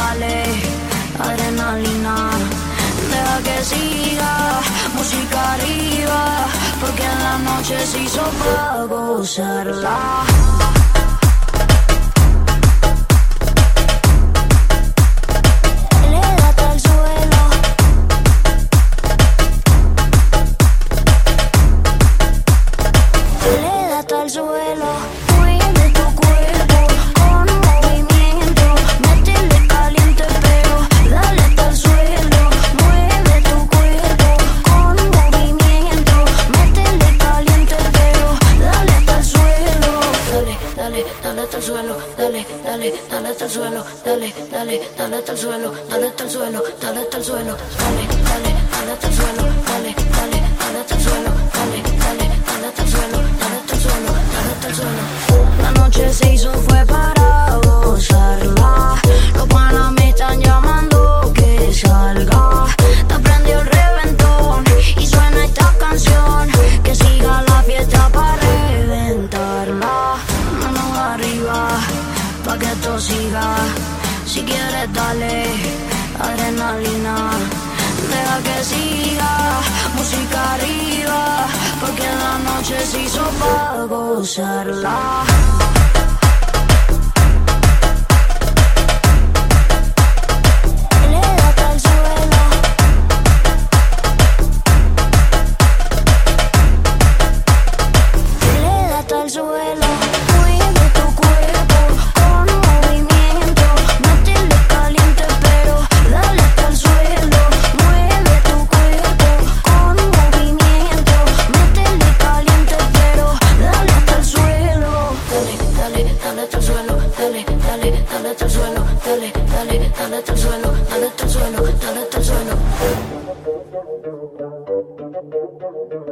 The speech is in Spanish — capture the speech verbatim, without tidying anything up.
dale, adrenalina. Deja que siga, música arriba, porque en la noche se hizo para gozarla. Al suelo, mueve tu cuerpo con movimiento, métele caliente pero dale hasta el suelo. Mueve tu cuerpo con movimiento, métele caliente pero dale hasta el suelo. Dale, dale, dale hasta el suelo, dale, dale, dale hasta el suelo, dale, dale, dale hasta el suelo, dale hasta el suelo, dale hasta el suelo, dale, dale, dale hasta el suelo, dale, dale, dale hasta el suelo, dale, dale, dale hasta el suelo, dale hasta el suelo. La noche se hizo fue para gozarla. Los panas me están llamando que salga. Te prendió el reventón y suena esta canción. Que siga la fiesta para reventarla. Manos arriba pa' que esto siga. Si quieres dale adrenalina. Deja que siga, música arriba, porque en la noche se hizo para gozarla. Le da hasta el suelo. Le da hasta el suelo. Mueve tu cuerpo con movimiento, métele caliente pero dale hasta el suelo. Dale hasta el suelo, dale, dale, dale hasta el suelo, dale, dale, dale hasta el suelo, dale hasta el suelo, dale hasta el suelo.